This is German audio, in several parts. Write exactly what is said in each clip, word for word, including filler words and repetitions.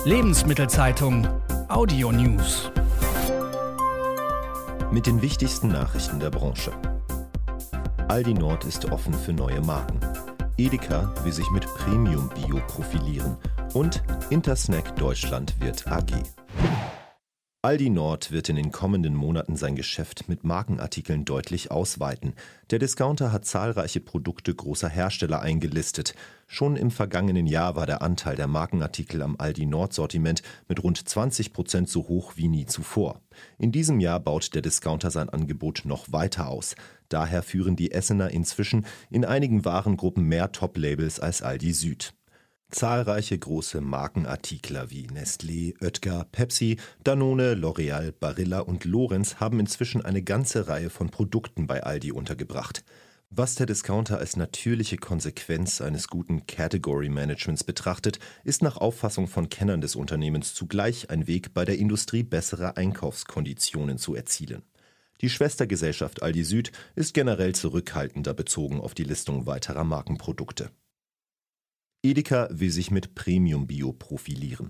Lebensmittelzeitung Audio News. Mit den wichtigsten Nachrichten der Branche. Aldi Nord ist offen für neue Marken. Edeka will sich mit Premium-Bio profilieren. Und Intersnack Deutschland wird A G. Aldi Nord wird in den kommenden Monaten sein Geschäft mit Markenartikeln deutlich ausweiten. Der Discounter hat zahlreiche Produkte großer Hersteller eingelistet. Schon im vergangenen Jahr war der Anteil der Markenartikel am Aldi Nord-Sortiment mit rund zwanzig Prozent so hoch wie nie zuvor. In diesem Jahr baut der Discounter sein Angebot noch weiter aus. Daher führen die Essener inzwischen in einigen Warengruppen mehr Top-Labels als Aldi Süd. Zahlreiche große Markenartikler wie Nestlé, Oetker, Pepsi, Danone, L'Oreal, Barilla und Lorenz haben inzwischen eine ganze Reihe von Produkten bei Aldi untergebracht. Was der Discounter als natürliche Konsequenz eines guten Category-Managements betrachtet, ist nach Auffassung von Kennern des Unternehmens zugleich ein Weg, bei der Industrie bessere Einkaufskonditionen zu erzielen. Die Schwestergesellschaft Aldi Süd ist generell zurückhaltender bezogen auf die Listung weiterer Markenprodukte. Edeka will sich mit Premium-Bio profilieren.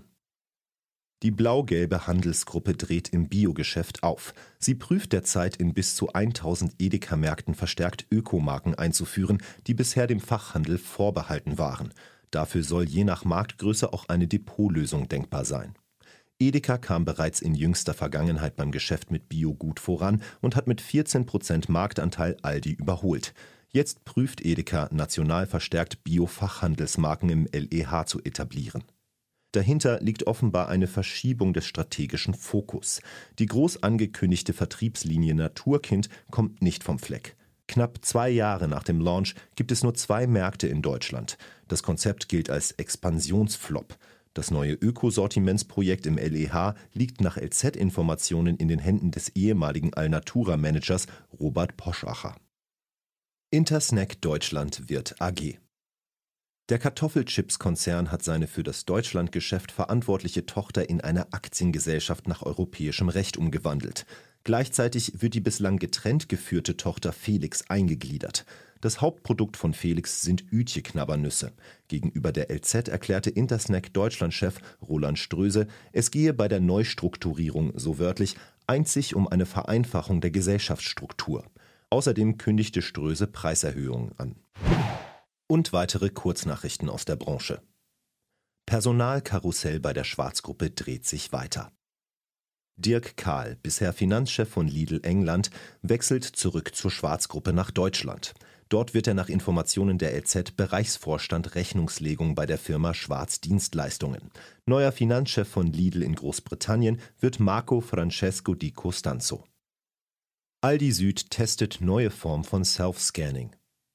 Die blau-gelbe Handelsgruppe dreht im Biogeschäft auf. Sie prüft derzeit in bis zu tausend Edeka-Märkten verstärkt Ökomarken einzuführen, die bisher dem Fachhandel vorbehalten waren. Dafür soll je nach Marktgröße auch eine Depotlösung denkbar sein. Edeka kam bereits in jüngster Vergangenheit beim Geschäft mit Bio gut voran und hat mit vierzehn Prozent Marktanteil Aldi überholt. Jetzt prüft Edeka, national verstärkt Bio-Fachhandelsmarken im L E H zu etablieren. Dahinter liegt offenbar eine Verschiebung des strategischen Fokus. Die groß angekündigte Vertriebslinie Naturkind kommt nicht vom Fleck. Knapp zwei Jahre nach dem Launch gibt es nur zwei Märkte in Deutschland. Das Konzept gilt als Expansionsflop. Das neue Ökosortimentsprojekt im L E H liegt nach L Z-Informationen in den Händen des ehemaligen Alnatura-Managers Robert Poschacher. Intersnack Deutschland wird A G. Der Kartoffelchips-Konzern hat seine für das Deutschlandgeschäft verantwortliche Tochter in eine Aktiengesellschaft nach europäischem Recht umgewandelt. Gleichzeitig wird die bislang getrennt geführte Tochter Felix eingegliedert. Das Hauptprodukt von Felix sind Üetje-Knabbernüsse. Gegenüber der L Z erklärte Intersnack Deutschland-Chef Roland Ströse, es gehe bei der Neustrukturierung, so wörtlich, einzig um eine Vereinfachung der Gesellschaftsstruktur. Außerdem kündigte Ströse Preiserhöhungen an. Und weitere Kurznachrichten aus der Branche. Personalkarussell bei der Schwarz-Gruppe dreht sich weiter. Dirk Kahl, bisher Finanzchef von Lidl England, wechselt zurück zur Schwarz-Gruppe nach Deutschland. Dort wird er nach Informationen der L Z Bereichsvorstand Rechnungslegung bei der Firma Schwarz Dienstleistungen. Neuer Finanzchef von Lidl in Großbritannien wird Marco Francesco Di Costanzo. Aldi Süd testet neue Form von Self-Scanning.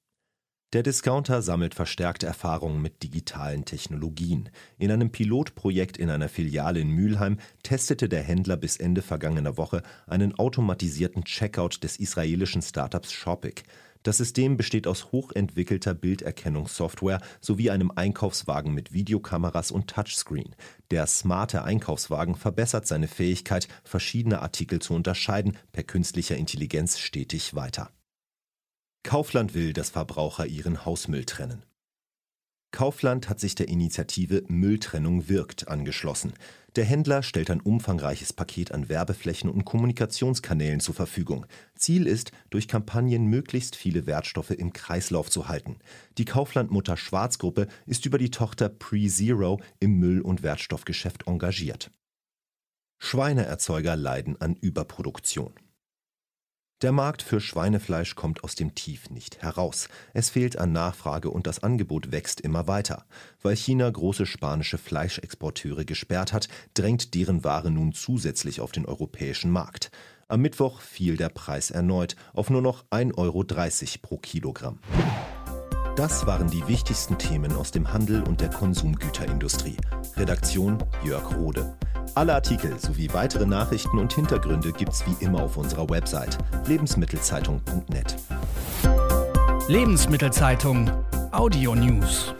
Der Discounter sammelt verstärkt Erfahrungen mit digitalen Technologien. In einem Pilotprojekt in einer Filiale in Mülheim testete der Händler bis Ende vergangener Woche einen automatisierten Checkout des israelischen Startups Shopik. Das System besteht aus hochentwickelter Bilderkennungssoftware sowie einem Einkaufswagen mit Videokameras und Touchscreen. Der smarte Einkaufswagen verbessert seine Fähigkeit, verschiedene Artikel zu unterscheiden, per künstlicher Intelligenz stetig weiter. Kaufland will, dass Verbraucher ihren Hausmüll trennen. Kaufland hat sich der Initiative Mülltrennung wirkt angeschlossen. Der Händler stellt ein umfangreiches Paket an Werbeflächen und Kommunikationskanälen zur Verfügung. Ziel ist, durch Kampagnen möglichst viele Wertstoffe im Kreislauf zu halten. Die Kaufland-Mutter Schwarz-Gruppe ist über die Tochter PreZero im Müll- und Wertstoffgeschäft engagiert. Schweineerzeuger leiden an Überproduktion. Der Markt für Schweinefleisch kommt aus dem Tief nicht heraus. Es fehlt an Nachfrage und das Angebot wächst immer weiter. Weil China große spanische Fleischexporteure gesperrt hat, drängt deren Ware nun zusätzlich auf den europäischen Markt. Am Mittwoch fiel der Preis erneut auf nur noch ein Euro dreißig pro Kilogramm. Das waren die wichtigsten Themen aus dem Handel und der Konsumgüterindustrie. Redaktion Jörg Rode. Alle Artikel sowie weitere Nachrichten und Hintergründe gibt's wie immer auf unserer Website lebensmittelzeitung punkt net. Lebensmittelzeitung Audio News.